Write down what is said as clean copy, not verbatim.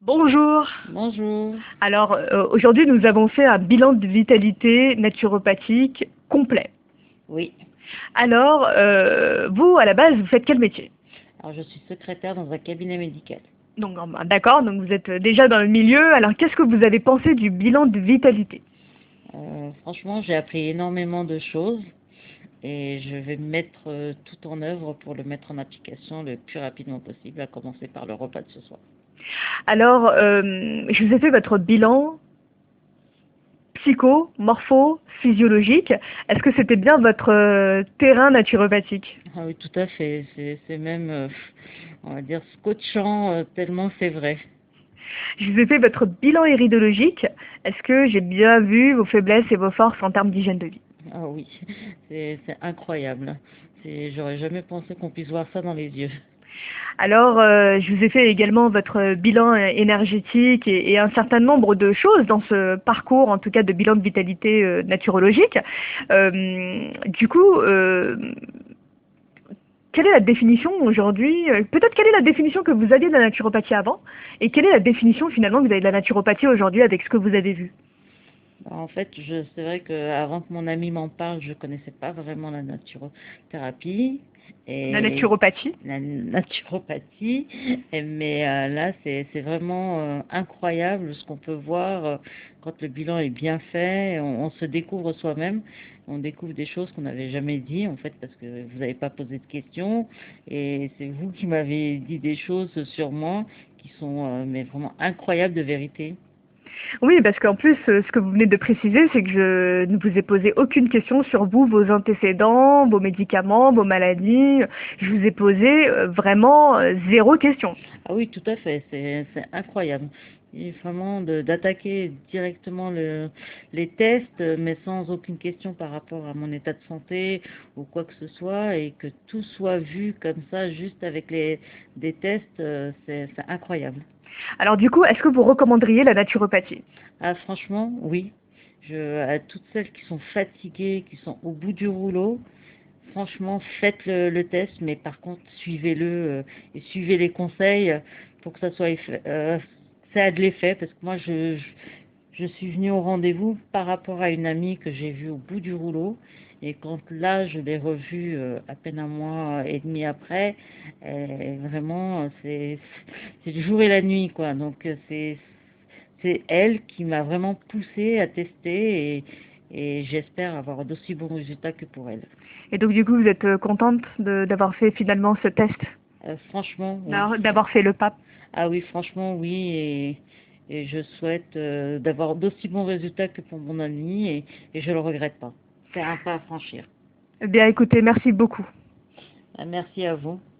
Bonjour. Bonjour. Alors, aujourd'hui, nous avons fait un bilan de vitalité naturopathique complet. Oui. Alors, vous, à la base, vous faites quel métier? Alors, je suis secrétaire dans un cabinet médical. Donc, d'accord, donc vous êtes déjà dans le milieu. Alors, qu'est-ce que vous avez pensé du bilan de vitalité? Franchement, j'ai appris énormément de choses et je vais mettre tout en œuvre pour le mettre en application le plus rapidement possible, à commencer par le repas de ce soir. Alors, je vous ai fait votre bilan psycho, morpho, physiologique. Est-ce que c'était bien votre terrain naturopathique? Ah oui, tout à fait. C'est même, on va dire, scotchant, tellement c'est vrai. Je vous ai fait votre bilan iridologique. Est-ce que j'ai bien vu vos faiblesses et vos forces en termes d'hygiène de vie? Ah oui, c'est incroyable. J'aurais jamais pensé qu'on puisse voir ça dans les yeux. Alors, je vous ai fait également votre bilan énergétique et un certain nombre de choses dans ce parcours, en tout cas de bilan de vitalité naturologique. Du coup, quelle est la définition aujourd'hui peut-être quelle est la définition que vous aviez de la naturopathie avant et quelle est la définition finalement que vous avez de la naturopathie aujourd'hui avec ce que vous avez vu? En fait, c'est vrai qu'avant que mon ami m'en parle, je connaissais pas vraiment la naturothérapie La et naturopathie? la naturopathie. Mais là, c'est vraiment incroyable ce qu'on peut voir quand le bilan est bien fait. On se découvre soi-même, on découvre des choses qu'on n'avait jamais dit en fait parce que vous n'avez pas posé de questions et c'est vous qui m'avez dit des choses sur moi qui sont mais vraiment incroyables de vérité. Oui, parce qu'en plus, ce que vous venez de préciser, c'est que je ne vous ai posé aucune question sur vous, vos antécédents, vos médicaments, vos maladies. Je vous ai posé vraiment zéro question. Ah oui, tout à fait, c'est incroyable. Et vraiment d'attaquer directement les tests, mais sans aucune question par rapport à mon état de santé ou quoi que ce soit, et que tout soit vu comme ça, juste avec des tests, c'est incroyable. Alors du coup, est-ce que vous recommanderiez la naturopathie? Ah, franchement, oui. À toutes celles qui sont fatiguées, qui sont au bout du rouleau, franchement, faites le test, mais par contre, suivez-le et suivez les conseils pour que ça soit ça a de l'effet. Parce que moi, je suis venue au rendez-vous par rapport à une amie que j'ai vue au bout du rouleau. Et quand là, je l'ai revue à peine un mois et demi après, vraiment, c'est le jour et la nuit, quoi. Donc, c'est elle qui m'a vraiment poussée à tester et j'espère avoir d'aussi bons résultats que pour elle. Et donc du coup, vous êtes contente d'avoir fait finalement ce test, Franchement, oui. d'avoir fait le PAP? Ah oui, franchement, oui. Et je souhaite d'avoir d'aussi bons résultats que pour mon ami et je le regrette pas. C'est un pas à franchir. Eh bien écoutez, merci beaucoup. Merci à vous.